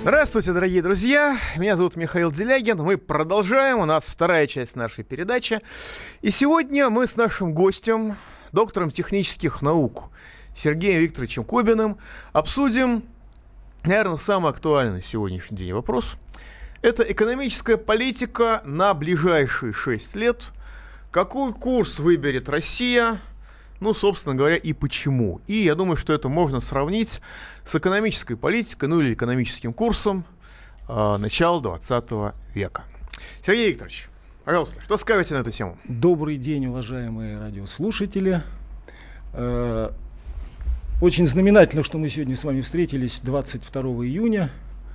Здравствуйте, дорогие друзья. Меня зовут Михаил Делягин. Мы продолжаем. У нас вторая часть нашей передачи. И сегодня мы с нашим гостем, доктором технических наук Сергеем Викторовичем Кобиным, обсудим, наверное, самый актуальный сегодняшний день вопрос. Это экономическая политика на ближайшие 6 лет. Какой курс выберет Россия? Ну, собственно говоря, и почему. И я думаю, что это можно сравнить с экономической политикой, ну или экономическим курсом начала 20 века. Сергей Викторович, пожалуйста, что скажете на эту тему? Добрый день, уважаемые радиослушатели. Очень знаменательно, что мы сегодня с вами встретились 22 июня.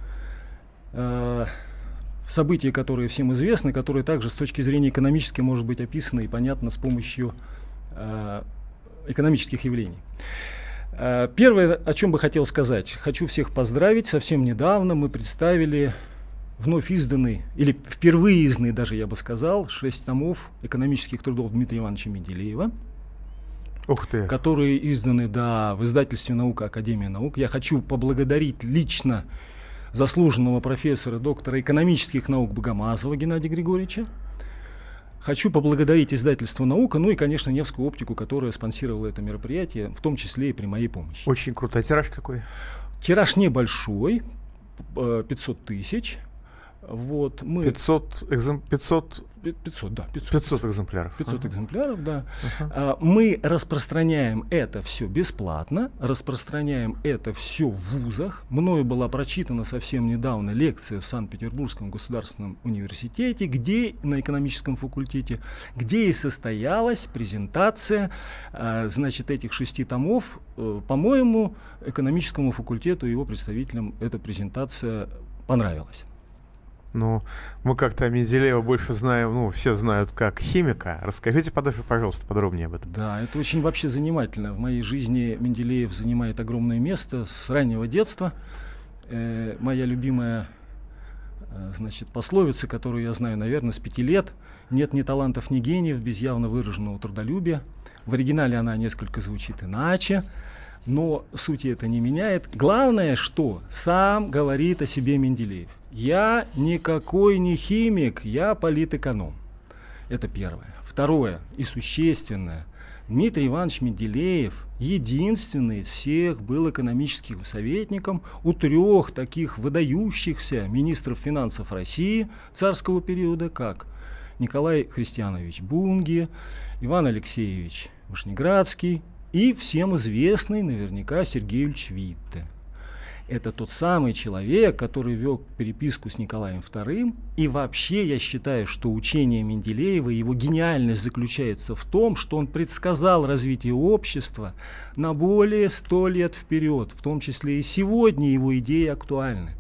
Событие, которое всем известно, которое также с точки зрения экономической может быть описано и понятно с помощью экономических явлений. Первое, о чем бы хотел сказать. Хочу всех поздравить. Совсем недавно мы представили вновь изданный, или впервые изданный, даже я бы сказал, 6 томов экономических трудов Дмитрия Ивановича Менделеева. Ух ты. Которые изданы, да, в издательстве «Наука. Академия наук». Я хочу поблагодарить лично заслуженного профессора, доктора экономических наук Богомазова Геннадия Григорьевича. Хочу поблагодарить издательство «Наука», ну и, конечно, Невскую оптику, которая спонсировала это мероприятие, в том числе и при моей помощи. Очень круто. А тираж какой? Тираж небольшой, 500 тысяч. Вот, мы 500 экземпляров. 500 экземпляров, да. Мы распространяем это все бесплатно, распространяем это все в вузах. Мною была прочитана совсем недавно лекция в Санкт-Петербургском государственном университете, где на экономическом факультете, где и состоялась презентация, значит, этих 6 томов. По-моему, экономическому факультету и его представителям эта презентация понравилась. Ну, мы как-то о Менделеева больше знаем, ну, все знают как химика. Расскажите, пожалуйста, подробнее об этом. Да, это очень вообще занимательно. В моей жизни Менделеев занимает огромное место с раннего детства. Моя любимая, значит, пословица, которую я знаю, наверное, с 5 лет. Нет ни талантов, ни гениев без явно выраженного трудолюбия. В оригинале она несколько звучит иначе, но сути это не меняет. Главное, что сам говорит о себе Менделеев. Я никакой не химик, я политэконом. Это первое. Второе и существенное. Дмитрий Иванович Менделеев единственный из всех был экономическим советником у 3 таких выдающихся министров финансов России царского периода, как Николай Христианович Бунги, Иван Алексеевич Вышнеградский и всем известный наверняка Сергей Ильич Витте. Это тот самый человек, который вел переписку с Николаем II. И вообще я считаю, что учение Менделеева, его гениальность заключается в том, что он предсказал развитие общества на более 100 лет вперед. В том числе и сегодня его идеи актуальны.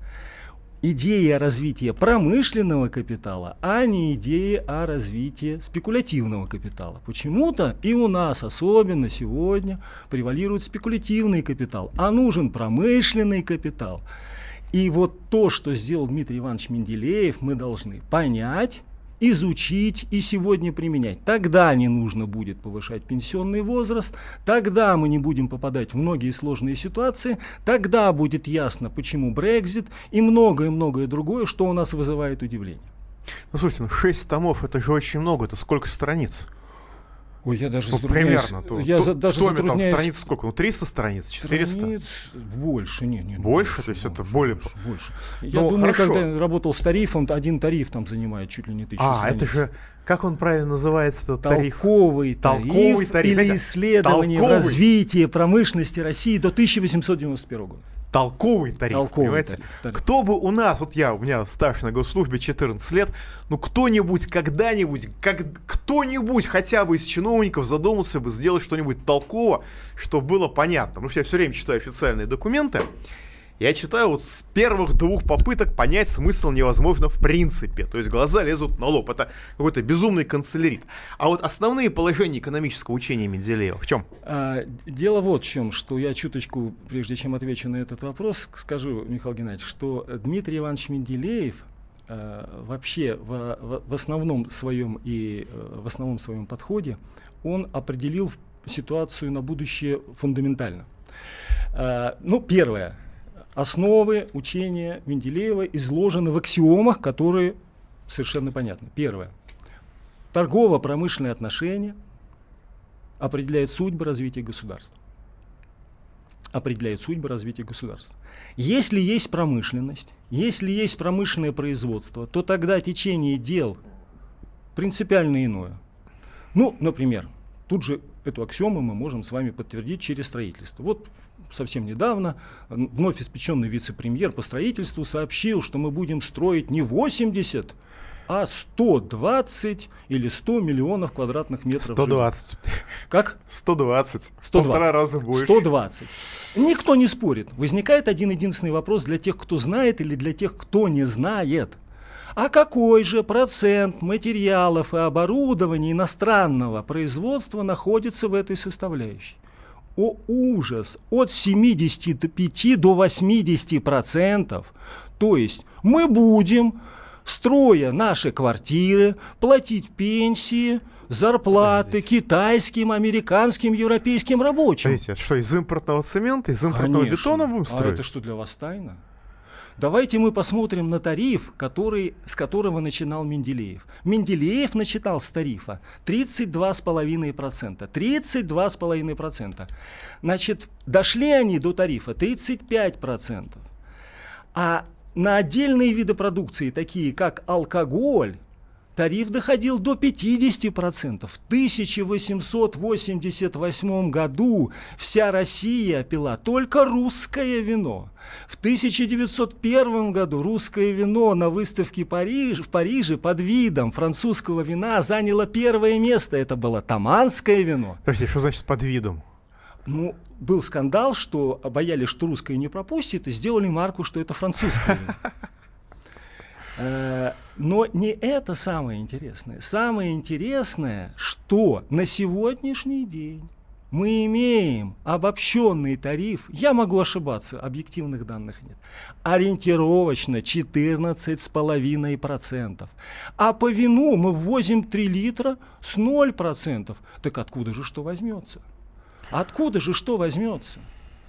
Идея развития промышленного капитала, а не идея о развитии спекулятивного капитала. Почему-то и у нас, особенно сегодня, превалирует спекулятивный капитал, а нужен промышленный капитал. И вот то, что сделал Дмитрий Иванович Менделеев, мы должны понять, изучить и сегодня применять. Тогда не нужно будет повышать пенсионный возраст, тогда мы не будем попадать в многие сложные ситуации, тогда будет ясно, почему Брексит и многое-многое другое, что у нас вызывает удивление. Ну, слушайте, 6 томов, это же очень много, это сколько страниц? Ой, я даже затрудняюсь. Примерно. Даже затрудняюсь. Там страниц сколько? Ну, 300 страниц, 400? Страниц больше, нет. Больше? То есть это более... Больше. Я думаю, когда работал с тарифом, один тариф там занимает чуть ли не 1000 страниц. Это же, как он правильно называется, этот тариф? Толковый тариф или исследование развития промышленности России до 1891 года. Толковый тариф, понимаете? Тариф. Кто бы у нас, у меня стаж на госслужбе 14 лет, ну кто-нибудь когда-нибудь, кто-нибудь хотя бы из чиновников задумался бы сделать что-нибудь толково, чтобы было понятно. Потому что я все время читаю официальные документы, я читаю вот с первых 2 попыток понять смысл невозможно в принципе. То есть глаза лезут на лоб. Это какой-то безумный канцелярит. А вот основные положения экономического учения Менделеева в чем? Дело вот в чем, что я чуточку, прежде чем отвечу на этот вопрос, скажу, Михаил Геннадьевич, что Дмитрий Иванович Менделеев вообще в основном своем подходе он определил ситуацию на будущее фундаментально. Ну, первое. основы учения Менделеева изложены в аксиомах, которые совершенно понятны. Первое. Торгово-промышленные отношения определяют судьбы развития государства. Определяют судьбы развития государства. Если есть промышленность, если есть промышленное производство, то тогда течение дел принципиально иное. Ну, например, тут же эту аксиому мы можем с вами подтвердить через строительство. Вот совсем недавно вновь испеченный вице-премьер по строительству сообщил, что мы будем строить не 80, а 120 или 100 миллионов квадратных метров. 120. Как? 120. 120. Полтора раза больше. 120. Никто не спорит. Возникает один единственный вопрос для тех, кто знает, или для тех, кто не знает. А какой же процент материалов и оборудования иностранного производства находится в этой составляющей? О, ужас! От 75 до 80%. То есть мы будем, строя наши квартиры, платить пенсии, зарплаты китайским, американским, европейским рабочим. Смотрите, что, из импортного цемента, из импортного бетона будем строить? А это что, для вас тайна? Давайте мы посмотрим на тариф, с которого начинал Менделеев. Менделеев начинал с тарифа 32,5%. 32,5%. Значит, дошли они до тарифа 35%. А на отдельные виды продукции, такие как алкоголь, тариф доходил до 50%. В 1888 году вся Россия пила только русское вино. В 1901 году русское вино на выставке в Париже под видом французского вина заняло первое место. Это было таманское вино. Подождите, что значит под видом? Ну, был скандал, что боялись, что русское не пропустит, и сделали марку, что это французское вино. Но не это самое интересное. Самое интересное, что на сегодняшний день мы имеем обобщенный тариф, я могу ошибаться, объективных данных нет, ориентировочно 14,5%. А по вину мы ввозим 3 литра с 0%. Так откуда же что возьмется? Откуда же что возьмется?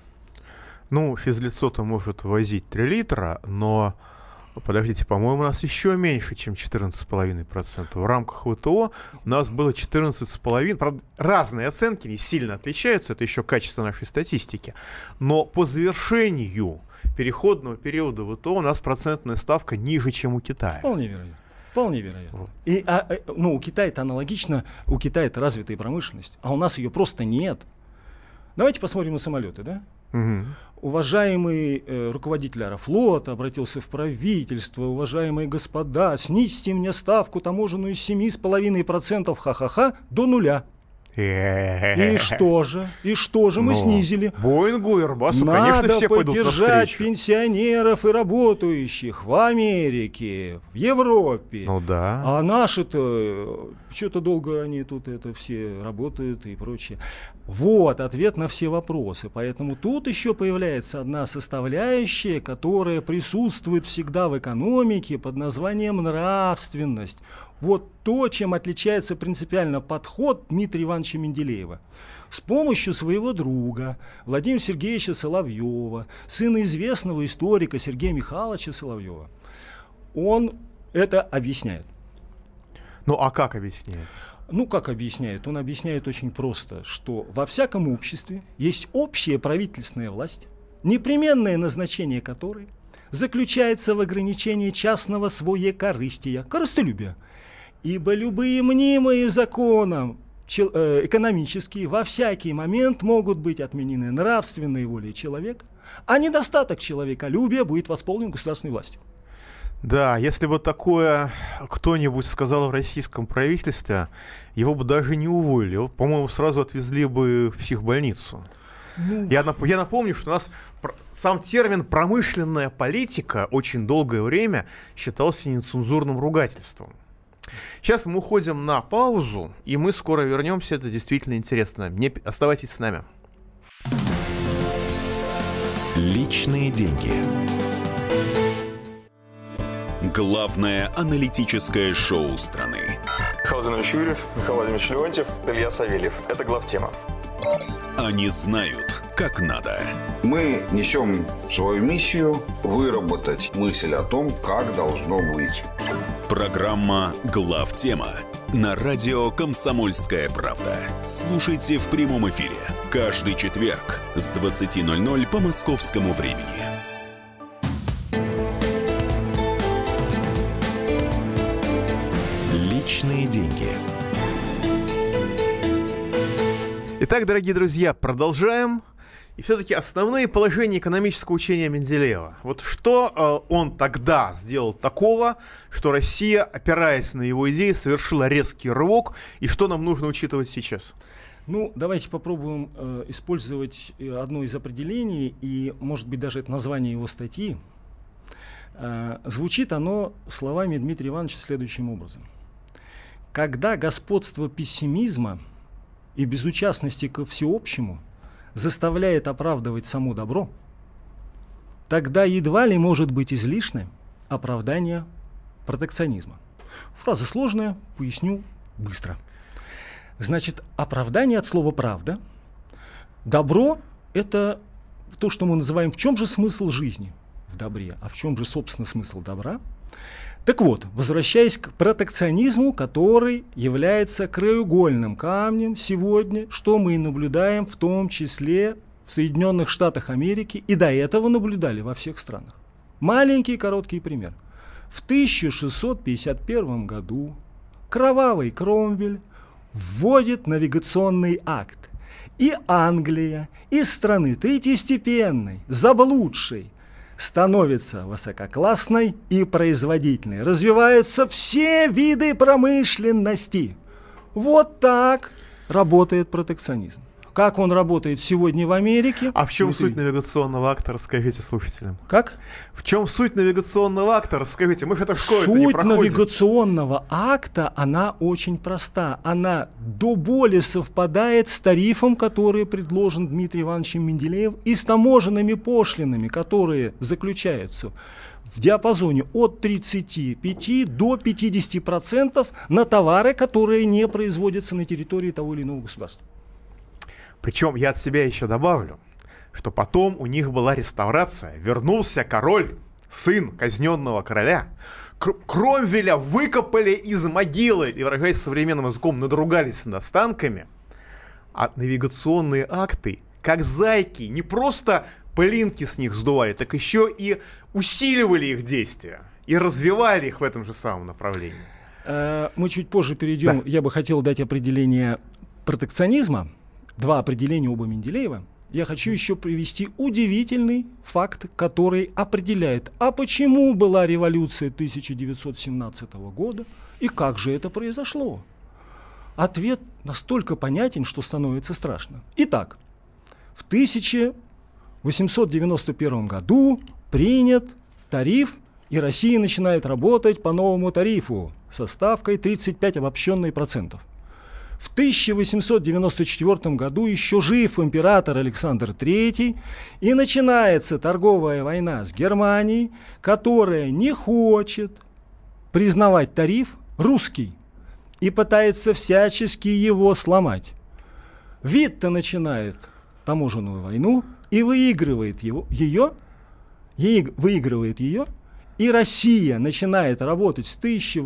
Ну, физлицо-то может возить 3 литра, но... Подождите, по-моему, у нас еще меньше, чем 14,5%. В рамках ВТО у нас было 14,5%. Правда, разные оценки не сильно отличаются, это еще качество нашей статистики. Но по завершению переходного периода ВТО у нас процентная ставка ниже, чем у Китая. Вполне вероятно. Вполне вероятно. Вот. И, у Китая-то аналогично, у Китая-то развитая промышленность, а у нас ее просто нет. Давайте посмотрим на самолеты, да? Угу. Уважаемый руководитель Аэрофлота обратился в правительство. Уважаемые господа, снизьте мне ставку таможенную с 7,5% ха-ха-ха до 0. И что же? И что же мы снизили? Боингу и Airbus'у, конечно, все пойдут навстречу. Надо поддержать пенсионеров и работающих в Америке, в Европе. Ну да. А наши-то, что-то долго они тут это все работают и прочее. Вот ответ на все вопросы. Поэтому тут еще появляется одна составляющая, которая присутствует всегда в экономике под названием нравственность. Вот то, чем отличается принципиально подход Дмитрия Ивановича Менделеева. С помощью своего друга Владимира Сергеевича Соловьева, сына известного историка Сергея Михайловича Соловьева, он это объясняет. Ну а как объясняет? Ну, как объясняет? Он объясняет очень просто, что во всяком обществе есть общая правительственная власть, непременное назначение которой заключается в ограничении частного своекорыстия, корыстолюбия. Ибо любые мнимые законом экономические во всякий момент могут быть отменены нравственной волей человека, а недостаток человеколюбия будет восполнен государственной властью. Да, если бы такое кто-нибудь сказал в российском правительстве, его бы даже не уволили. Его, по-моему, сразу отвезли бы в психбольницу. Я напомню, что у нас сам термин «промышленная политика» очень долгое время считался нецензурным ругательством. Сейчас мы уходим на паузу, и мы скоро вернемся. Это действительно интересно. Оставайтесь с нами. Личные деньги. Главное аналитическое шоу страны. Михаил Юрьев, Михаил Владимирович Леонтьев, Илья Савельев. Это главтема. Они знают, как надо. Мы несем свою миссию выработать мысль о том, как должно быть. Программа «Главтема» на радио «Комсомольская правда». Слушайте в прямом эфире каждый четверг с 20:00 по московскому времени. Личные деньги. Итак, дорогие друзья, продолжаем. И все-таки основные положения экономического учения Менделеева. Вот что он тогда сделал такого, что Россия, опираясь на его идеи, совершила резкий рывок, и что нам нужно учитывать сейчас? Ну, давайте попробуем использовать одно из определений, и, может быть, даже это название его статьи. Звучит оно словами Дмитрия Ивановича следующим образом. Когда господство пессимизма и безучастности ко всеобщему заставляет оправдывать само добро, тогда едва ли может быть излишне оправдание протекционизма. Фраза сложная, поясню быстро. Значит, оправдание от слова «правда». Добро — это то, что мы называем «в чем же смысл жизни?» в добре, а в чем же, собственно, смысл добра? Так вот, возвращаясь к протекционизму, который является краеугольным камнем сегодня, что мы наблюдаем в том числе в Соединенных Штатах Америки и до этого наблюдали во всех странах. Маленький короткий пример. В 1651 году кровавый Кромвель вводит навигационный акт. И Англия из страны третьестепенной, заблудшей, становится высококлассной и производительной. Развиваются все виды промышленности. Вот так работает протекционизм. Как он работает сегодня в Америке? А в чем суть навигационного акта, расскажите слушателям. Как? В чем суть навигационного акта, расскажите. Мы же это в школе-то не Суть проходим. навигационного акта, она очень проста. Она до боли совпадает с тарифом, который предложен Дмитрием Ивановичем Менделеевым, и с таможенными пошлинами, которые заключаются в диапазоне от 35 до 50% на товары, которые не производятся на территории того или иного государства. Причем я от себя еще добавлю, что потом у них была реставрация. Вернулся король, сын казненного короля. Кромвеля выкопали из могилы и, выражаясь современным языком, надругались над останками. А навигационные акты, как зайки, не просто пылинки с них сдували, так еще и усиливали их действия и развивали их в этом же самом направлении. Мы чуть позже перейдем. Да. Я бы хотел дать определение протекционизма. Два определения оба Менделеева. Я хочу еще привести удивительный факт, который определяет, а почему была революция 1917 года и как же это произошло. Ответ настолько понятен, что становится страшно. Итак, в 1891 году принят тариф, и Россия начинает работать по новому тарифу со ставкой 35 обобщенной процентов. В 1894 году еще жив император Александр III, и начинается торговая война с Германией, которая не хочет признавать тариф русский и пытается всячески его сломать. Витте начинает таможенную войну и выигрывает ее, и Россия начинает работать с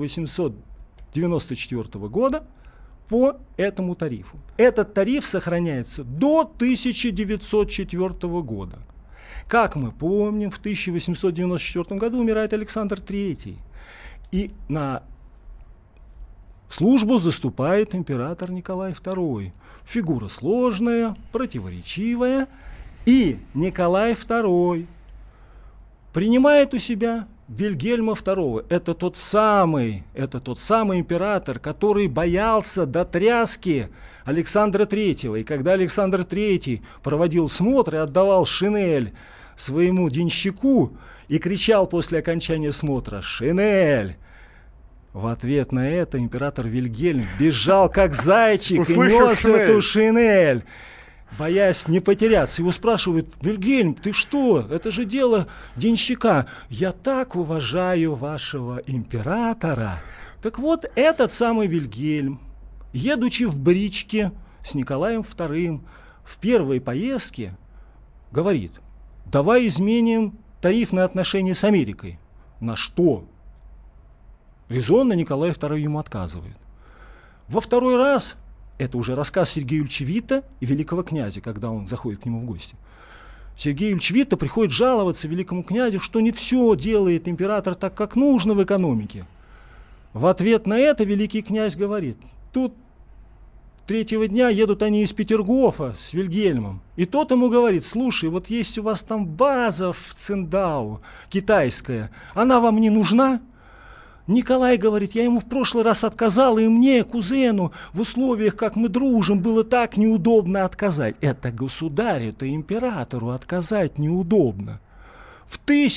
1894 года по этому тарифу. Этот тариф сохраняется до 1904 года. Как мы помним, в 1894 году умирает Александр III. И на службу заступает император Николай II. Фигура сложная, противоречивая. И Николай II принимает у себя Вильгельма II. Это тот самый император, который боялся до тряски Александра III. И когда Александр III проводил смотр и отдавал шинель своему денщику и кричал после окончания смотра «Шинель!», в ответ на это император Вильгельм бежал как зайчик и нес эту шинель, боясь не потеряться. Его спрашивают: «Вильгельм, ты что? Это же дело денщика». «Я так уважаю вашего императора». Так вот, этот самый Вильгельм, едучи в бричке с Николаем II в первой поездке говорит: давай изменим тарифные отношения с Америкой. На что? Резонно Николай II ему отказывает. Во второй раз, это уже рассказ Сергея Юльевича Витта и великого князя, когда он заходит к нему в гости. Сергей Юльевич Витта приходит жаловаться великому князю, что не все делает император так, как нужно в экономике. В ответ на это великий князь говорит: тут третьего дня едут они из Петергофа с Вильгельмом, и тот ему говорит: слушай, вот есть у вас там база в Циндау, китайская, она вам не нужна? Николай говорит: я ему в прошлый раз отказал, и мне, кузену, в условиях, как мы дружим, было так неудобно отказать. Это государю-то, императору отказать неудобно. В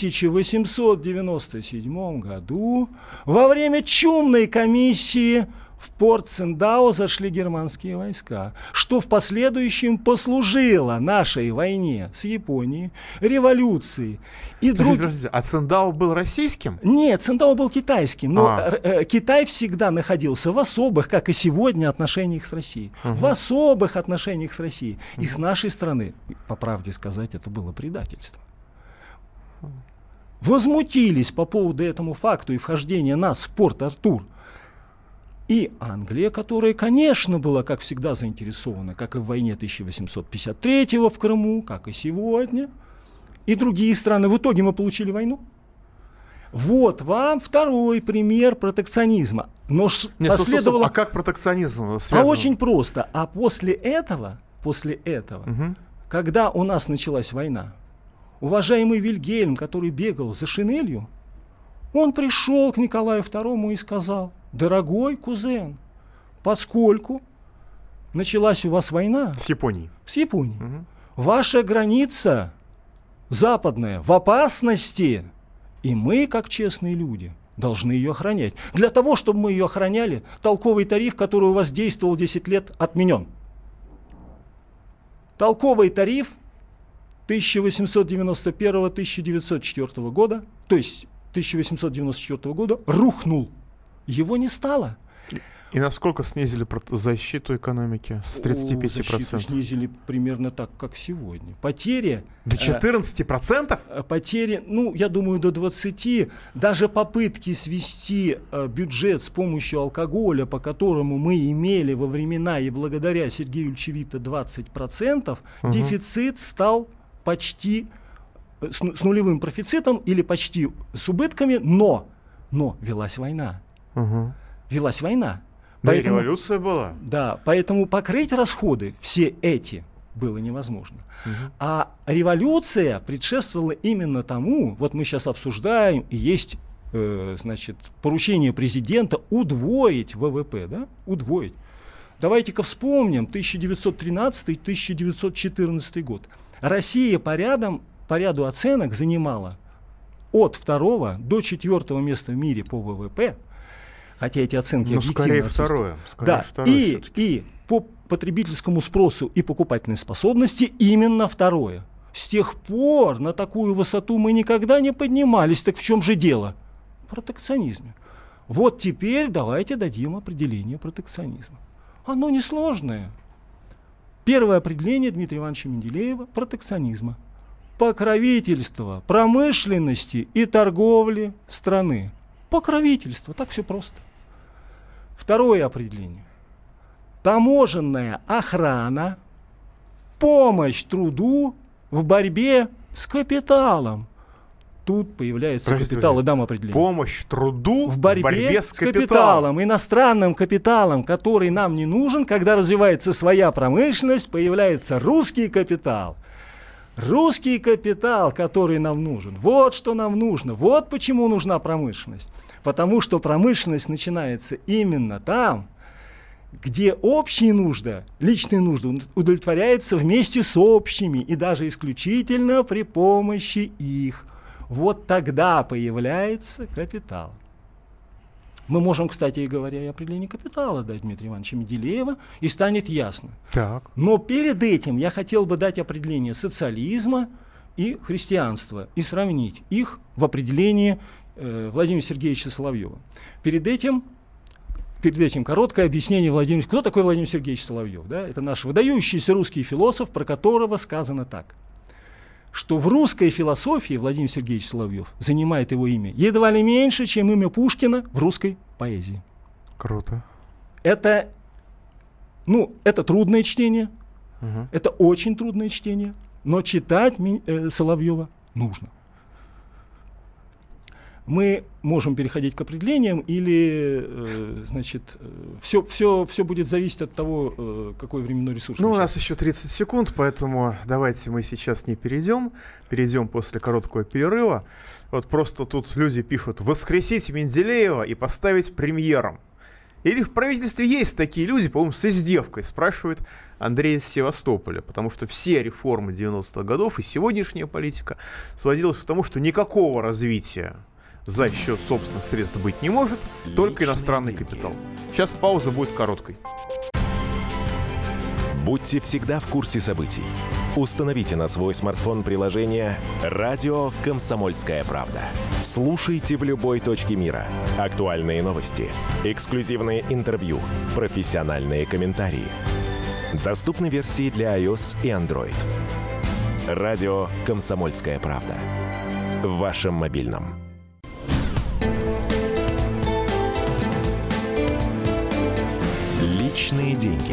1897 году во время чумной комиссии в порт Циндау зашли германские войска, что в последующем послужило нашей войне с Японией, революции. Подождите, а Циндау был российским? Нет, Циндау был китайским, но Китай всегда находился в особых, как и сегодня, отношениях с Россией. В особых отношениях с Россией. И с нашей стороны, по правде сказать, это было предательство. Возмутились по поводу этому факту и вхождения нас в Порт-Артур и Англия, которая, конечно, была, как всегда, заинтересована, как и в войне 1853 в Крыму, как и сегодня, и другие страны. В итоге мы получили войну. Вот вам второй пример протекционизма. Но последовало... А как протекционизм связан? А очень просто. А после этого, когда у нас началась война, уважаемый Вильгельм, который бегал за шинелью, он пришел к Николаю II и сказал: дорогой кузен, поскольку началась у вас война с Японией, ваша граница западная в опасности, и мы, как честные люди, должны ее охранять. Для того, чтобы мы ее охраняли, толковый тариф, который у вас действовал 10 лет, отменен. Толковый тариф 1891-1904 года, то есть 1894 года, рухнул. Его не стало. И насколько снизили защиту экономики? С 35%? Защиту снизили примерно так, как сегодня. Потери... До 14%? Потери, я думаю, до 20%. Даже попытки свести бюджет с помощью алкоголя, по которому мы имели во времена и благодаря Сергею Юльевичу Витте 20%, дефицит стал почти с нулевым профицитом или почти с убытками, но велась война. Велась война. Да, поэтому, и революция была. Да, поэтому покрыть расходы все эти было невозможно. А революция предшествовала именно тому, вот мы сейчас обсуждаем, и есть поручение президента удвоить ВВП, да? Удвоить. Давайте-ка вспомним 1913-1914 год. Россия по ряду оценок занимала от 2 до 4 места в мире по ВВП, хотя эти оценки объективно второе. И по потребительскому спросу и покупательной способности именно второе. С тех пор на такую высоту мы никогда не поднимались. Так в чем же дело? В протекционизме. Вот теперь давайте дадим определение протекционизма. Оно несложное. Первое определение Дмитрия Ивановича Менделеева протекционизма: покровительство промышленности и торговли страны. Покровительство, так все просто. Второе определение: таможенная охрана, помощь труду в борьбе с капиталом. Тут появляется капитал, и дам определение. Помощь труду в борьбе с капиталом. Иностранным капиталом, который нам не нужен. Когда развивается своя промышленность, появляется русский капитал. Русский капитал, который нам нужен. Вот что нам нужно. Вот почему нужна промышленность. Потому что промышленность начинается именно там, где общие нужды, личные нужды удовлетворяются вместе с общими и даже исключительно при помощи их. Вот тогда появляется капитал. Мы можем, кстати говоря, и определение капитала дать Дмитрия Ивановича Менделеева, и станет ясно. Так. Но перед этим я хотел бы дать определение социализма и христианства и сравнить их в определении Владимира Сергеевича Соловьева. Перед перед этим короткое объяснение Владимира. Кто такой Владимир Сергеевич Соловьев? Да? Это наш выдающийся русский философ, про которого сказано так, что в русской философии Владимир Сергеевич Соловьев занимает его имя едва ли меньше, чем имя Пушкина в русской поэзии. Круто. Это трудное чтение, это очень трудное чтение, но читать Соловьева нужно. Мы можем переходить к определениям, или, все будет зависеть от того, какой временной ресурс. Ну, у нас еще 30 секунд, поэтому давайте мы сейчас не перейдем. Перейдем после короткого перерыва. Вот просто тут люди пишут: воскресить Менделеева и поставить премьером. Или в правительстве есть такие люди, по-моему, с издевкой, спрашивает Андрей из Севастополя, потому что все реформы 90-х годов и сегодняшняя политика сводилась к тому, что никакого развития за счет собственных средств быть не может, только иностранный капитал. Сейчас пауза будет короткой. Будьте всегда в курсе событий. Установите на свой смартфон приложение «Радио Комсомольская правда». Слушайте в любой точке мира. Актуальные новости, эксклюзивные интервью, профессиональные комментарии. Доступны версии для iOS и Android. «Радио Комсомольская правда». В вашем мобильном. Личные деньги.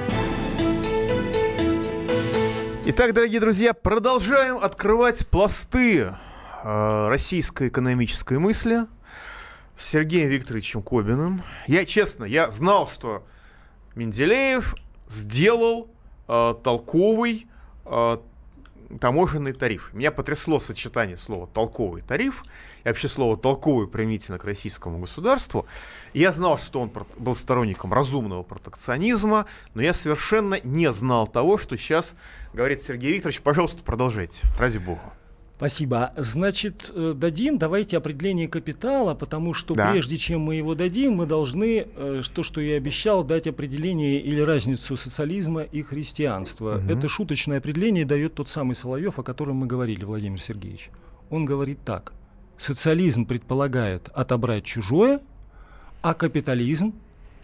Итак, дорогие друзья, продолжаем открывать пласты российской экономической мысли с Сергеем Викторовичем Кобиным. Я знал, что Менделеев сделал толковый таможенный тариф. Меня потрясло сочетание слова «толковый тариф» и вообще слово «толковый» применительно к российскому государству. Я знал, что он был сторонником разумного протекционизма, но я совершенно не знал того, что сейчас говорит Сергей Викторович. Пожалуйста, продолжайте, ради бога. Спасибо. Значит, давайте определение капитала, потому что прежде чем мы его дадим, мы должны, что я обещал, дать определение или разницу социализма и христианства. Это шуточное определение дает тот самый Соловьев, о котором мы говорили, Владимир Сергеевич. Он говорит так: социализм предполагает отобрать чужое, а капитализм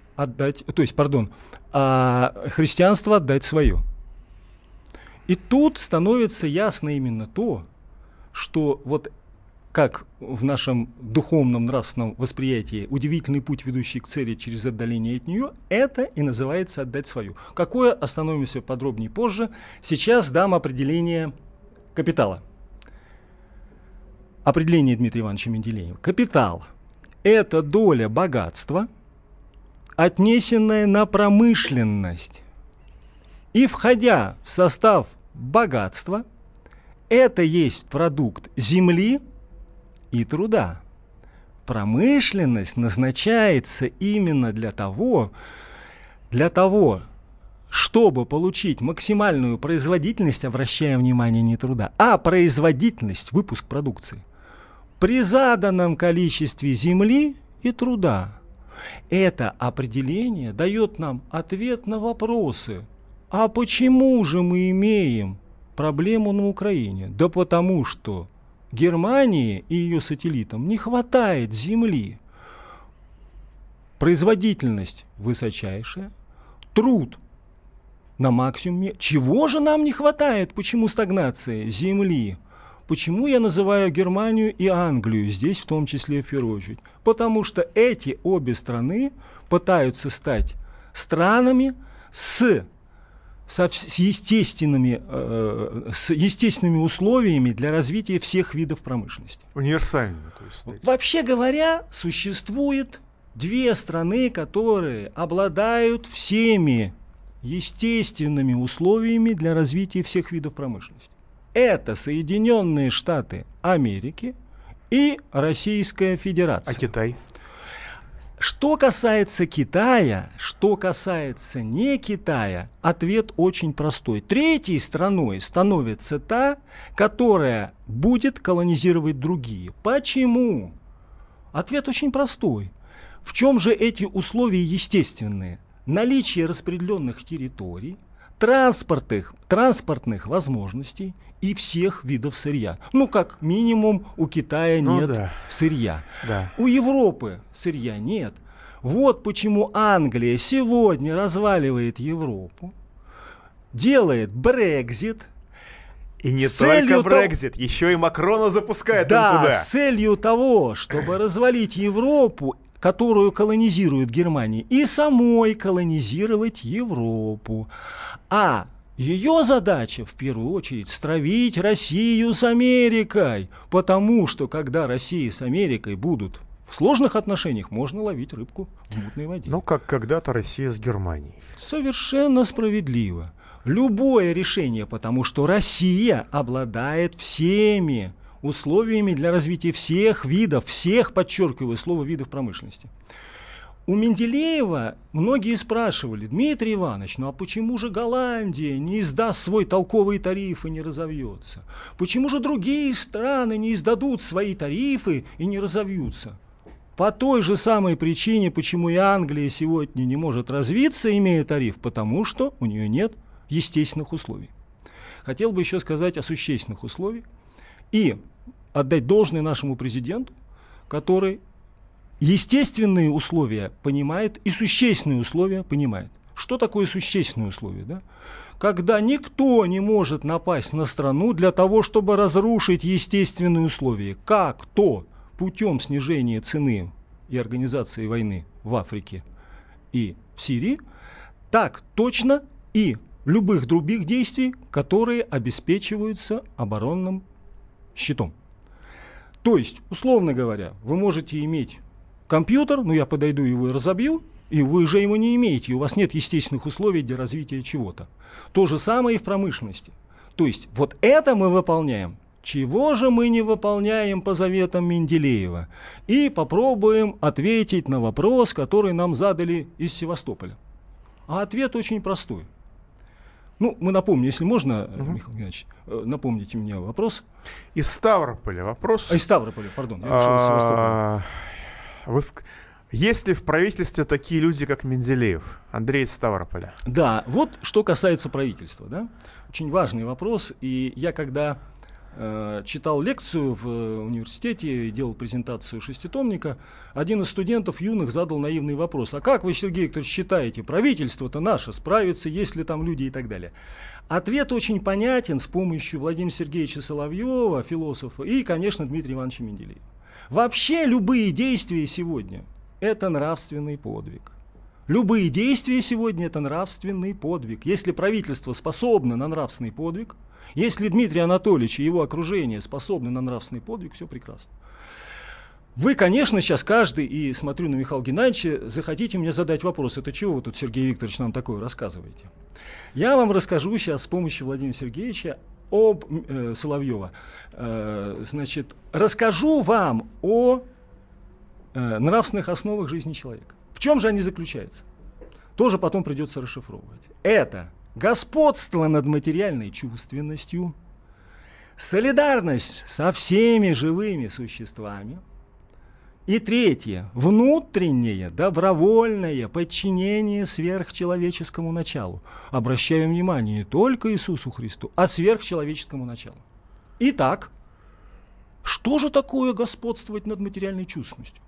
христианство отдать свое. И тут становится ясно именно то, что вот как в нашем духовном нравственном восприятии удивительный путь, ведущий к цели через отдаление от нее, это и называется отдать свою. Какое, остановимся подробнее позже. Сейчас дам определение капитала. Определение Дмитрия Ивановича Менделеева. Капитал – это доля богатства, отнесенная на промышленность. И, входя в состав богатства, это есть продукт земли и труда. Промышленность назначается именно для того, чтобы получить максимальную производительность, обращая внимание не труда, а производительность, выпуск продукции, при заданном количестве земли и труда. Это определение дает нам ответ на вопросы: а почему же мы имеем проблему на Украине? Да потому что Германии и ее сателлитам не хватает земли. Производительность высочайшая, труд на максимуме. Чего же нам не хватает? Почему стагнация? Земли. Почему я называю Германию и Англию здесь в том числе в первую очередь? Потому что эти обе страны пытаются стать странами с естественными условиями для развития всех видов промышленности. Универсальными, то есть. Вообще говоря, существует две страны, которые обладают всеми естественными условиями для развития всех видов промышленности. Это Соединенные Штаты Америки и Российская Федерация. А Китай? Что касается Китая, что касается не Китая, ответ очень простой. Третьей страной становится та, которая будет колонизировать другие. Почему? Ответ очень простой. В чем же эти условия естественные? Наличие распределенных территорий, транспортных возможностей и всех видов сырья. Ну, как минимум, у Китая нет сырья. Да. У Европы сырья нет. Вот почему Англия сегодня разваливает Европу, делает Брексит. И не только Брексит, еще и Макрона запускает туда. С целью того, чтобы развалить Европу, которую колонизирует Германия, и самой колонизировать Европу. А ее задача, в первую очередь, стравить Россию с Америкой, потому что, когда Россия с Америкой будут в сложных отношениях, можно ловить рыбку в мутной воде. Ну, как когда-то Россия с Германией. Совершенно справедливо. Любое решение, потому что Россия обладает всеми условиями для развития всех видов, всех, подчеркиваю, слово видов промышленности. У Менделеева многие спрашивали: Дмитрий Иванович, ну а почему же Голландия не издаст свой толковый тариф и не разовьется? Почему же другие страны не издадут свои тарифы и не разовьются? По той же самой причине, почему и Англия сегодня не может развиться, имея тариф, потому что у нее нет естественных условий. Хотел бы еще сказать о существенных условиях и отдать должное нашему президенту, который естественные условия понимает и существенные условия понимает. Что такое существенные условия? Да? Когда никто не может напасть на страну для того, чтобы разрушить естественные условия. Как то путем снижения цены и организации войны в Африке и в Сирии, так точно и любых других действий, которые обеспечиваются оборонным щитом. То есть, условно говоря, вы можете иметь компьютер, но я подойду его и разобью, и вы же его не имеете, и у вас нет естественных условий для развития чего-то. То же самое и в промышленности. То есть, вот это мы выполняем. Чего же мы не выполняем по заветам Менделеева? И попробуем ответить на вопрос, который нам задали из Севастополя. А ответ очень простой. Ну, мы напомним, если можно, Михаил Геннадьевич, напомните мне вопрос. Из Ставрополя вопрос. Из Ставрополя, пардон. Я решил из Севастополя. Есть ли в правительстве такие люди, как Менделеев? Андрей из Ставрополя. Да, вот что касается правительства. Да? Очень важный вопрос. И я когда читал лекцию в университете, делал презентацию шеститомника, один из студентов юных задал наивный вопрос: а как вы, Сергей Викторович, считаете, правительство-то наше справится, есть ли там люди и так далее? Ответ очень понятен с помощью Владимира Сергеевича Соловьева, философа, и, конечно, Дмитрия Ивановича Менделеева. Вообще любые действия сегодня – это нравственный подвиг. Любые действия сегодня – это нравственный подвиг. Если правительство способно на нравственный подвиг, если Дмитрий Анатольевич и его окружение способны на нравственный подвиг, все прекрасно. Вы, конечно, сейчас каждый, и смотрю на Михаила Геннадьевича, захотите мне задать вопрос: это чего вы тут, Сергей Викторович, нам такое рассказываете? Я вам расскажу сейчас с помощью Владимира Сергеевича об Соловьева. Значит, расскажу вам о нравственных основах жизни человека. В чем же они заключаются? Тоже потом придется расшифровывать. Это господство над материальной чувственностью, солидарность со всеми живыми существами. И третье, внутреннее добровольное подчинение сверхчеловеческому началу. Обращаю внимание не только Иисусу Христу, а сверхчеловеческому началу. Итак, что же такое господствовать над материальной чувственностью?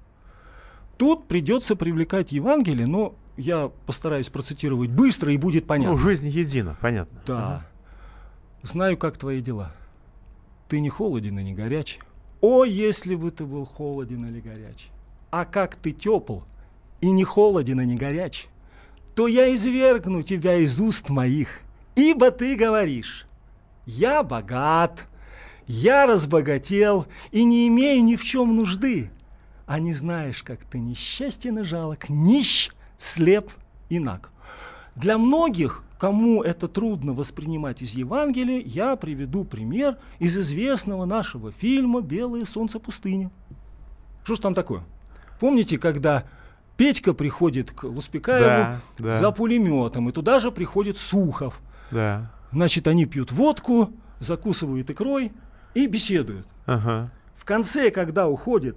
Тут придется привлекать Евангелие, но я постараюсь процитировать быстро, и будет понятно. Ну, жизнь едина, понятно. Да. Знаю, как твои дела. Ты не холоден и не горяч. О, если бы ты был холоден или горяч. А как ты тепл и не холоден и не горяч, то я извергну тебя из уст моих, ибо ты говоришь: я богат, я разбогател и не имею ни в чем нужды. А не знаешь, как ты несчастен и жалок, нищ, слеп и наг. Для многих, кому это трудно воспринимать из Евангелия, я приведу пример из известного нашего фильма «Белое солнце пустыни». Что ж там такое? Помните, когда Петька приходит к Луспекаеву за пулеметом, и туда же приходит Сухов. Да. Значит, они пьют водку, закусывают икрой и беседуют. Ага. В конце, когда уходит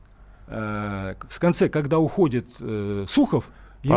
Сухов,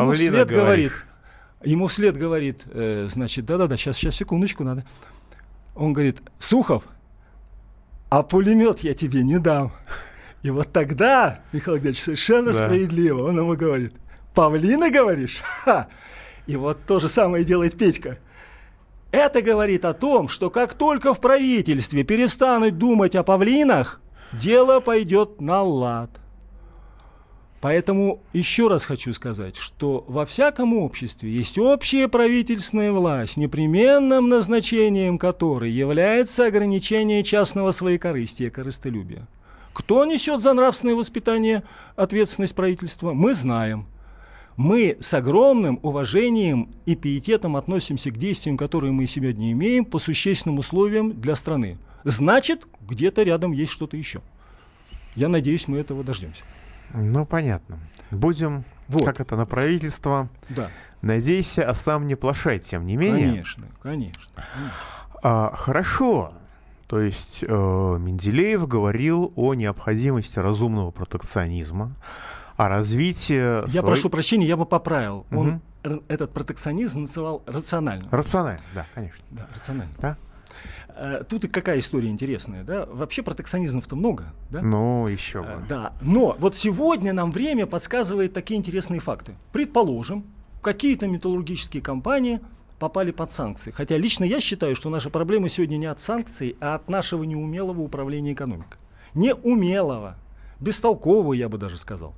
ему вслед говорит, значит, да-да-да, сейчас секундочку надо. Он говорит: Сухов, а пулемет я тебе не дам. И вот тогда Михаил Геннадьевич совершенно справедливо, он ему говорит: Павлины, говоришь? Ха! И вот то же самое делает Петька. Это говорит о том, что как только в правительстве перестанут думать о павлинах, дело пойдет на лад. Поэтому еще раз хочу сказать, что во всяком обществе есть общая правительственная власть, непременным назначением которой является ограничение частного своекорыстия, корыстолюбия. Кто несет за нравственное воспитание ответственность правительства, мы знаем. Мы с огромным уважением и пиететом относимся к действиям, которые мы сегодня имеем, по существенным условиям для страны. Значит, где-то рядом есть что-то еще. Я надеюсь, мы этого дождемся. Ну, понятно. Будем, как это, на правительство. Да. Надейся, а сам не плашай, тем не менее. Конечно. Хорошо. То есть Менделеев говорил о необходимости разумного протекционизма, о развитии... Я прошу прощения, я бы поправил. Он этот протекционизм называл рациональным. Рационально, да, конечно. Да, рационально. Да? Тут и какая история интересная, да? Вообще протекционизмов-то много, да? Ну, еще бы. Да, но вот сегодня нам время подсказывает такие интересные факты. Предположим, какие-то металлургические компании попали под санкции. Хотя лично я считаю, что наша проблема сегодня не от санкций, а от нашего неумелого управления экономикой. Неумелого, бестолкового, я бы даже сказал.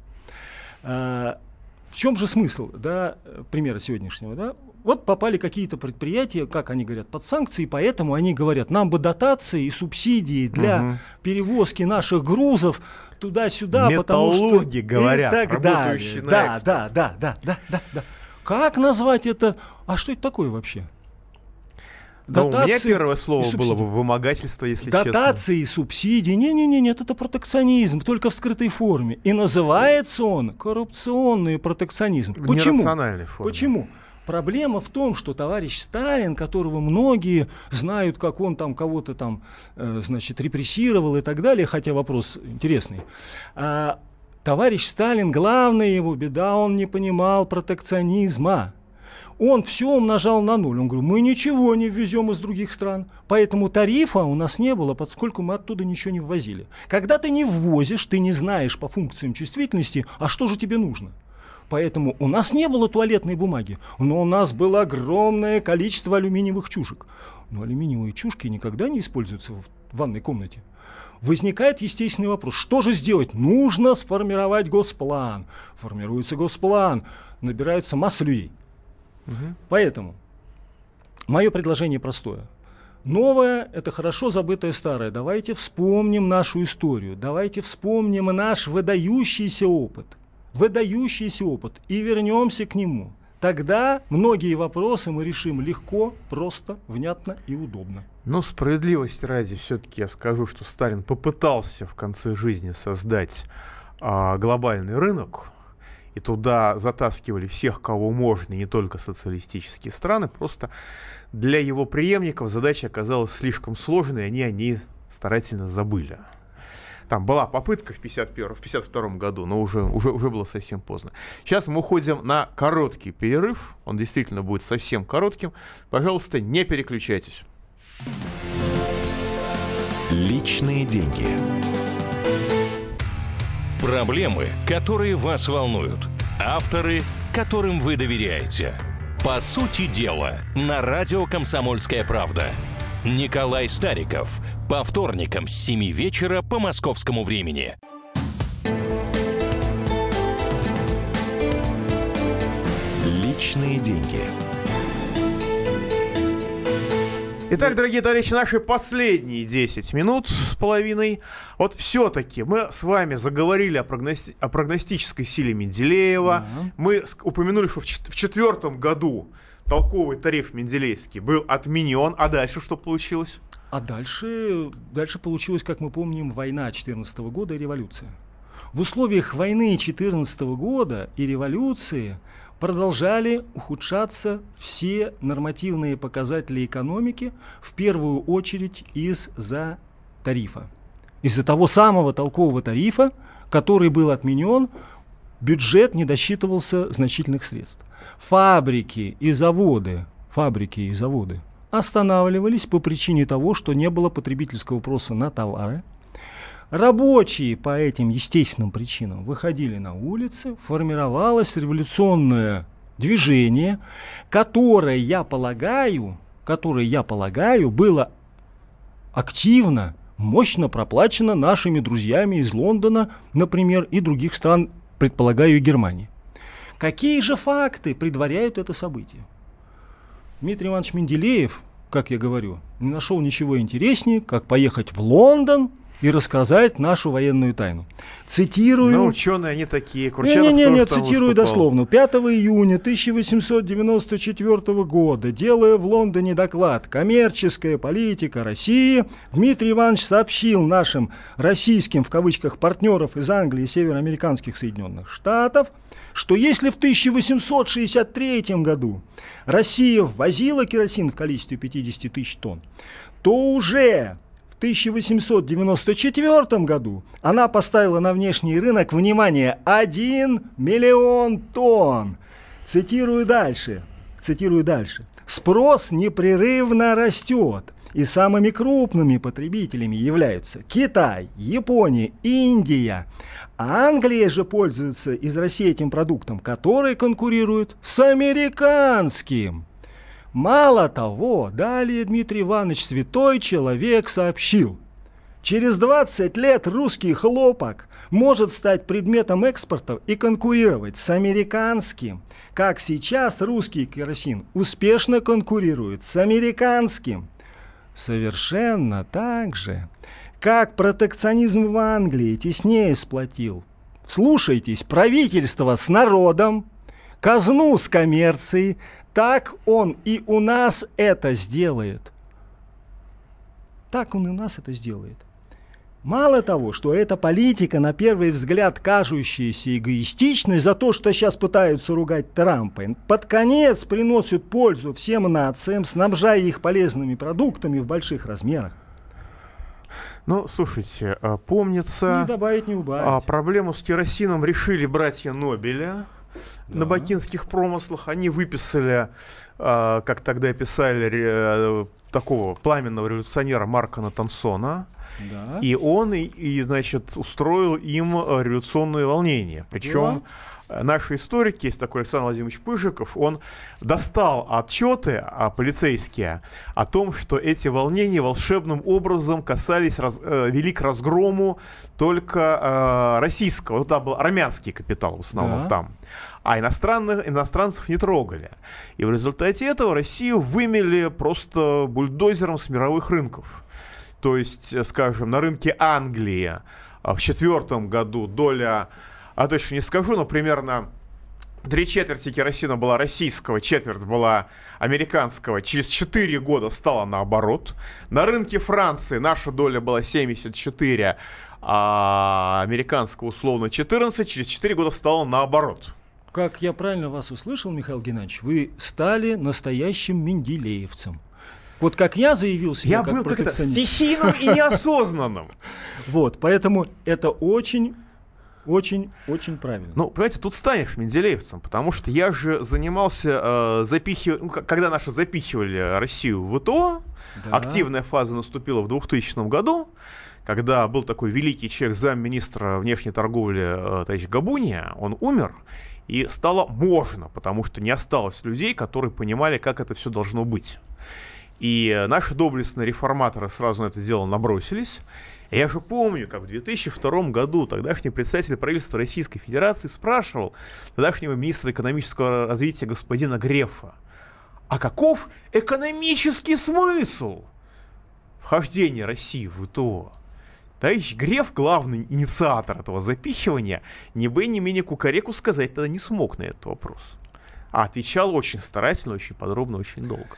В чем же смысл, да, примера сегодняшнего, да? Вот попали какие-то предприятия, как они говорят, под санкции, поэтому они говорят, нам бы дотации и субсидии для перевозки наших грузов туда-сюда, металлурги, потому что... говорят, работающие на экспорт. Да. Как назвать это? А что это такое вообще? У меня первое слово было бы вымогательство, если честно. Дотации и субсидии. Нет, это протекционизм, только в скрытой форме. И называется он коррупционный протекционизм. Почему? Нерациональной форме. Почему? Проблема в том, что товарищ Сталин, которого многие знают, как он там кого-то там, репрессировал и так далее, хотя вопрос интересный. Товарищ Сталин, главная его беда, он не понимал протекционизма. Он все умножал на ноль. Он говорил, мы ничего не ввезем из других стран, поэтому тарифа у нас не было, поскольку мы оттуда ничего не ввозили. Когда ты не ввозишь, ты не знаешь по функциям чувствительности, а что же тебе нужно. Поэтому у нас не было туалетной бумаги, но у нас было огромное количество алюминиевых чушек. Но алюминиевые чушки никогда не используются в ванной комнате. Возникает естественный вопрос, что же сделать? Нужно сформировать госплан. Формируется госплан, набирается масса людей. Поэтому мое предложение простое. Новое – это хорошо забытое старое. Давайте вспомним нашу историю, давайте вспомним наш выдающийся опыт и вернемся к нему. Тогда многие вопросы мы решим легко, просто, внятно и удобно. Ну, справедливости ради, все-таки я скажу, что Сталин попытался в конце жизни создать глобальный рынок, и туда затаскивали всех, кого можно, не только социалистические страны. Просто для его преемников задача оказалась слишком сложной, и они о ней старательно забыли. Там была попытка в 1952 году, но уже было совсем поздно. Сейчас мы уходим на короткий перерыв. Он действительно будет совсем коротким. Пожалуйста, не переключайтесь. Личные деньги. Проблемы, которые вас волнуют. Авторы, которым вы доверяете. По сути дела, на радио «Комсомольская правда». Николай Стариков. По вторникам с 7 вечера по московскому времени. Личные деньги. Итак, дорогие товарищи, наши последние 10 минут с половиной. Вот все-таки мы с вами заговорили о прогностической силе Менделеева. Мы упомянули, что в 2004 году толковый тариф менделеевский был отменен. А дальше что получилось? А дальше получилось, как мы помним, война 2014 года и революция. В условиях войны 2014 года и революции продолжали ухудшаться все нормативные показатели экономики, в первую очередь из-за тарифа. Из-за того самого толкового тарифа, который был отменен, бюджет не досчитывался значительных средств. Фабрики и заводы останавливались по причине того, что не было потребительского спроса на товары. Рабочие по этим естественным причинам выходили на улицы, формировалось революционное движение, которое, я полагаю, было активно, мощно проплачено нашими друзьями из Лондона, например, и других стран, предполагаю, и Германии. Какие же факты предваряют это событие? Дмитрий Иванович Менделеев, как я говорю, не нашел ничего интереснее, как поехать в Лондон и рассказать нашу военную тайну. Цитирую. Ну, ученые они такие. Курчатов Не, тоже цитирую выступал. дословно. 5 июня 1894 года, делая в Лондоне доклад «Коммерческая политика России», Дмитрий Иванович сообщил нашим российским, в кавычках, партнеров из Англии и североамериканских Соединенных Штатов, что если в 1863 году Россия ввозила керосин в количестве 50 тысяч тонн, то уже в 1894 году она поставила на внешний рынок, внимание, 1 миллион тонн. Цитирую дальше. Спрос непрерывно растет, и самыми крупными потребителями являются Китай, Япония, Индия. А Англия же пользуется из России этим продуктом, который конкурирует с американским. Мало того, далее Дмитрий Иванович, святой человек, сообщил: через 20 лет русский хлопок может стать предметом экспорта и конкурировать с американским, как сейчас русский керосин успешно конкурирует с американским. Совершенно так же, как протекционизм в Англии теснее сплотил, слушайтесь, правительство с народом, казну с коммерцией, так он и у нас это сделает. Мало того, что эта политика, на первый взгляд кажущаяся эгоистичной, за то, что сейчас пытаются ругать Трампа, под конец приносит пользу всем нациям, снабжая их полезными продуктами в больших размерах. Ну, слушайте, помнится, Не добавить, не убавить. Проблему с керосином решили братья Нобеля. Да. На бакинских промыслах. Они выписали, как тогда писали, такого пламенного революционера Марка Натансона. Да. И он, значит, устроил им революционные волнения. Причем наши историки, есть такой Александр Владимирович Пыжиков, он достал отчеты полицейские о том, что эти волнения волшебным образом вели к разгрому только российского. Вот там был армянский капитал в основном там. А иностранцев не трогали. И в результате этого Россию вымели просто бульдозером с мировых рынков. То есть, скажем, на рынке Англии в 2004 году доля, точно не скажу, но примерно 3/4 керосина была российского, четверть была американского. Через 4 года стало наоборот. На рынке Франции наша доля была 74, а американского условно 14. Через 4 года стало наоборот. Как я правильно вас услышал, Михаил Геннадьевич, вы стали настоящим менделеевцем. Вот как я заявил себя Я как был как-то протекционист. стихийным и неосознанным. Вот, поэтому это очень правильно. Ну, понимаете, тут станешь менделеевцем, потому что я же занимался когда наши запихивали Россию в ВТО, Да. активная фаза наступила в 2000 году, когда был такой великий человек, замминистра внешней торговли товарищ Габуния, он умер, и стало можно, потому что не осталось людей, которые понимали, как это все должно быть. И наши доблестные реформаторы сразу на это дело набросились. И я же помню, как в 2002 году тогдашний представитель правительства Российской Федерации спрашивал тогдашнего министра экономического развития господина Грефа: а каков экономический смысл вхождения России в ВТО? Товарищ Греф, главный инициатор этого запихивания, ни бы ни менее кукареку сказать тогда не смог на этот вопрос. А отвечал очень старательно, очень подробно, очень долго.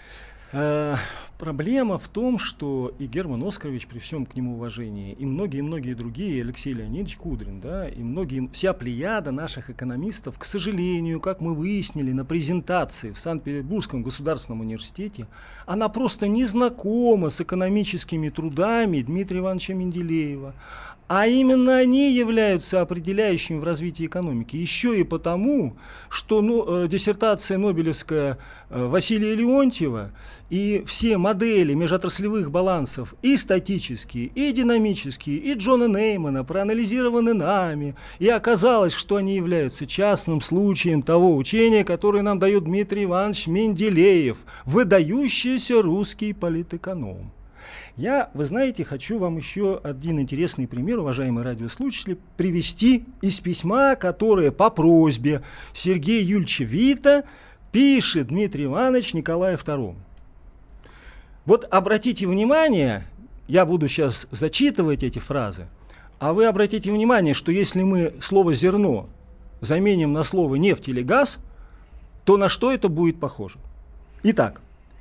Проблема в том, что и Герман Оскарович, при всем к нему уважении, и многие другие, Алексей Леонидович Кудрин, да, и вся плеяда наших экономистов, к сожалению, как мы выяснили на презентации в Санкт-Петербургском государственном университете, она просто не знакома с экономическими трудами Дмитрия Ивановича Менделеева. А именно они являются определяющими в развитии экономики. Еще и потому, что диссертация Нобелевская Василия Леонтьева И все модели межотраслевых балансов, и статические, и динамические, и Джона Неймана проанализированы нами. И оказалось, что они являются частным случаем того учения, которое нам дает Дмитрий Иванович Менделеев, выдающийся русский политэконом. Я, вы знаете, хочу вам еще один интересный пример, уважаемые радиослушатели, привести из письма, которое по просьбе Сергея Юльевича Вита пишет Дмитрий Иванович Николаю II. Вот обратите внимание, я буду сейчас зачитывать эти фразы, а вы обратите внимание, что если мы слово «зерно» заменим на слово «нефть» или «газ», то на что это будет похоже? Итак,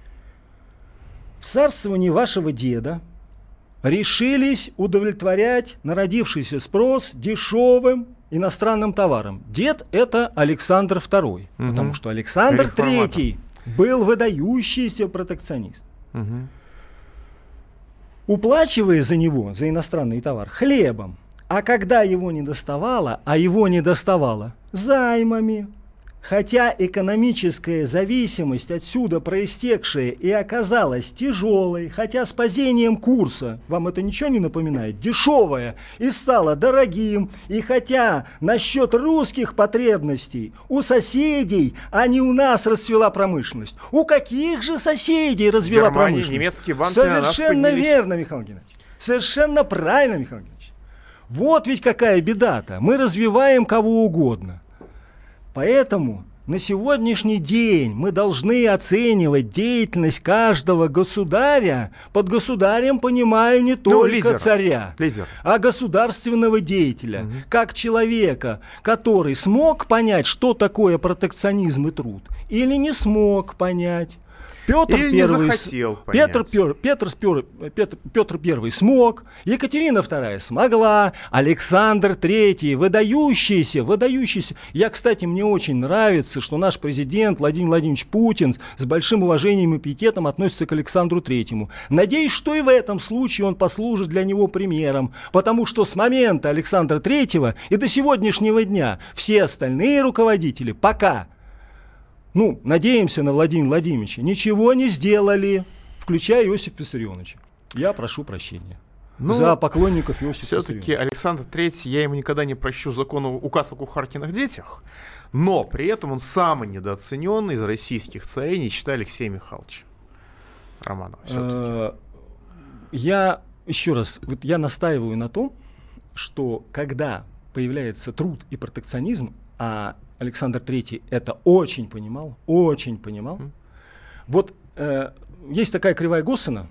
в царствовании вашего деда решились удовлетворять народившийся спрос дешевым иностранным товаром. Дед – это Александр II, потому что Александр III был выдающийся протекционист. Уплачивая за него, за иностранный товар, хлебом, а когда его не доставало, займами. Хотя экономическая зависимость отсюда проистекшая и оказалась тяжелой, хотя с падением курса, вам это ничего не напоминает, дешевая и стала дорогим, и хотя насчет русских потребностей у соседей, а не у нас расцвела промышленность. У каких же соседей развела Германия, промышленность? немецкие банки Совершенно верно, Михаил Геннадьевич. Совершенно правильно, Михаил Геннадьевич. Вот ведь какая беда-то. Мы развиваем кого угодно. Поэтому на сегодняшний день мы должны оценивать деятельность каждого государя. Под государем понимаю не только царя, а государственного деятеля, как человека, который смог понять, что такое протекционизм и труд, или не смог понять. Петр I смог, Екатерина II смогла, Александр III выдающийся. Я, кстати, мне очень нравится, что наш президент Владимир Владимирович Путин с большим уважением и пиететом относится к Александру III. Надеюсь, что и в этом случае он послужит для него примером, потому что с момента Александра III и до сегодняшнего дня все остальные руководители пока, надеемся на Владимира Владимировича, ничего не сделали, включая Иосифа Виссарионовича. Я прошу прощения за поклонников Иосифа Виссарионовича. Все-таки Александр III, я ему никогда не прощу указ о кухаркиных детях, но при этом он самый недооцененный из российских царей, не считая Алексея Михайловича Романова. Я еще раз, я настаиваю на том, что когда появляется труд и протекционизм, а Александр III это очень понимал. Вот есть такая кривая Госсена,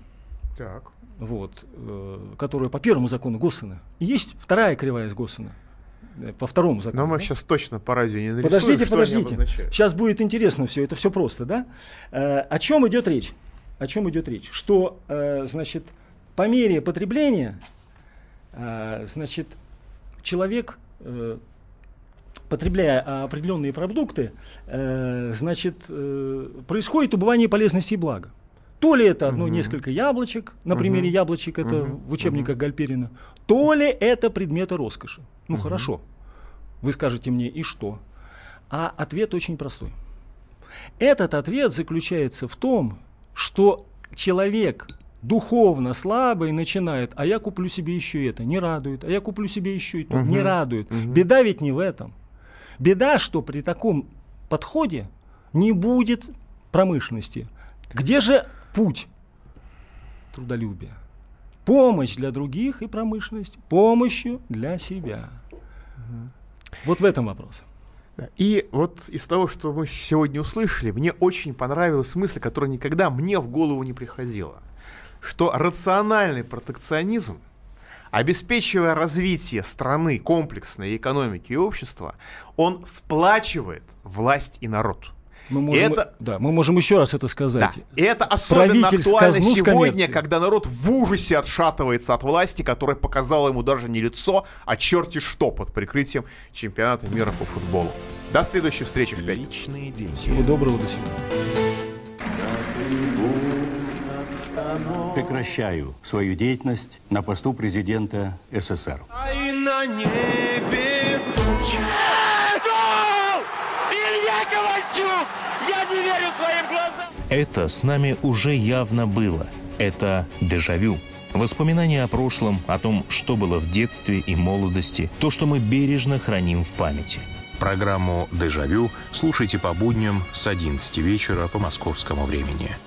которая по первому закону Госсена, и есть вторая кривая Госсена по второму закону. Но мы сейчас точно по радио не нарисуем, Подождите. Сейчас будет интересно все, это все просто, да? О чем идет речь? Что, значит, по мере потребления, значит, человек, потребляя определенные продукты, происходит убывание полезности и блага. То ли это несколько яблочек, на примере яблочек, это в учебниках Гальперина, то ли это предметы роскоши. Хорошо, вы скажете мне, и что? А ответ очень простой. Этот ответ заключается в том, что человек духовно слабый начинает, а я куплю себе еще это, не радует, а я куплю себе еще это, не радует. Беда ведь не в этом. Беда, что при таком подходе не будет промышленности. Где же путь трудолюбия? Помощь для других и промышленность помощью для себя. Вот в этом вопрос. И вот из того, что мы сегодня услышали, мне очень понравилась мысль, которая никогда мне в голову не приходила, что рациональный протекционизм, обеспечивая развитие страны, комплексной экономики и общества, он сплачивает власть и народ. Мы можем еще раз это сказать. Да. И это особенно актуально сегодня, когда народ в ужасе отшатывается от власти, которая показала ему даже не лицо, а черти что под прикрытием чемпионата мира по футболу. До следующей встречи в пятницу. Личные деньги. Всего доброго, до свидания. Прекращаю свою деятельность на посту президента СССР. И на небе тучи. Илья Ковальчук! Я не верю своим глазам! Это с нами уже явно было. Это дежавю. Воспоминания о прошлом, о том, что было в детстве и молодости, то, что мы бережно храним в памяти. Программу «Дежавю» слушайте по будням с 11 вечера по московскому времени.